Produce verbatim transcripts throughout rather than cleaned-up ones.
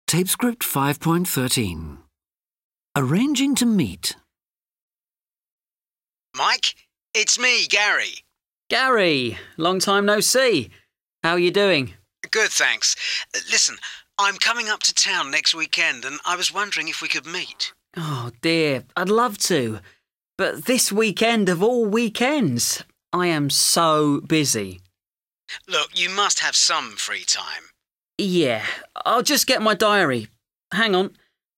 Tape script five point thirteen. Arranging to meet. Mike, it's me, Gary. Gary, long time no see. How are you doing? Good, thanks. Listen, I'm coming up to town next weekend and I was wondering if we could meet. Oh dear, I'd love to. But this weekend of all weekends, I am so busy. Look, you must have some free time. Yeah, I'll just get my diary. Hang on.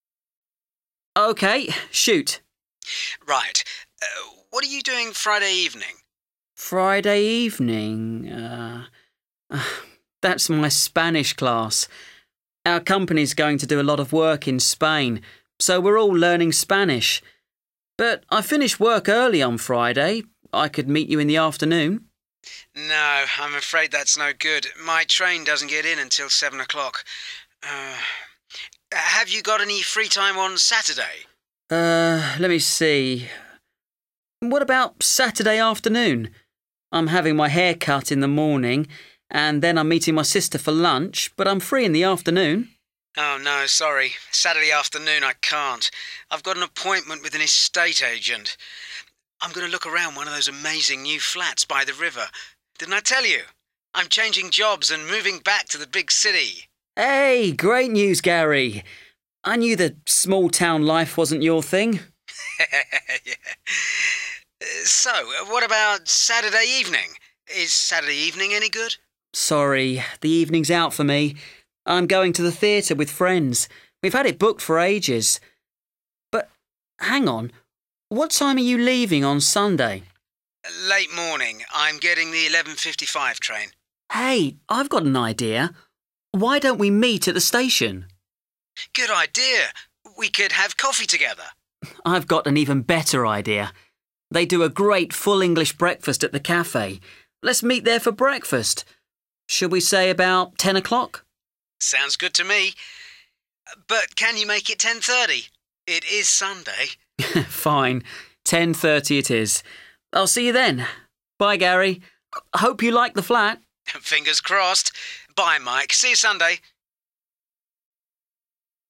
OK, shoot. Right. Uh, what are you doing Friday evening? Friday evening? Uh, uh, that's my Spanish class. Our company's going to do a lot of work in Spain, so we're all learning Spanish. But I finish work early on Friday. I could meet you in the afternoon. No, I'm afraid that's no good. My train doesn't get in until seven o'clock. Uh, have you got any free time on Saturday? Uh, let me see. What about Saturday afternoon? I'm having my hair cut in the morning, and then I'm meeting my sister for lunch, but I'm free in the afternoon. Oh, no, sorry. Saturday afternoon I can't. I've got an appointment with an estate agent. I'm going to look around one of those amazing new flats by the river. Didn't I tell you? I'm changing jobs and moving back to the big city. Hey, great news, Gary. I knew that small town life wasn't your thing. Yeah. So, what about Saturday evening? Is Saturday evening any good? Sorry, the evening's out for me. I'm going to the theatre with friends. We've had it booked for ages. But hang on, what time are you leaving on Sunday? Late morning. I'm getting the eleven fifty-five train. Hey, I've got an idea. Why don't we meet at the station? Good idea. We could have coffee together. I've got an even better idea. They do a great full English breakfast at the cafe. Let's meet there for breakfast. Should we say about ten o'clock? Sounds good to me. But can you make it ten thirty? It is Sunday. Fine. ten thirty it is. I'll see you then. Bye, Gary. Hope you like the flat. Fingers crossed. Bye, Mike. See you Sunday.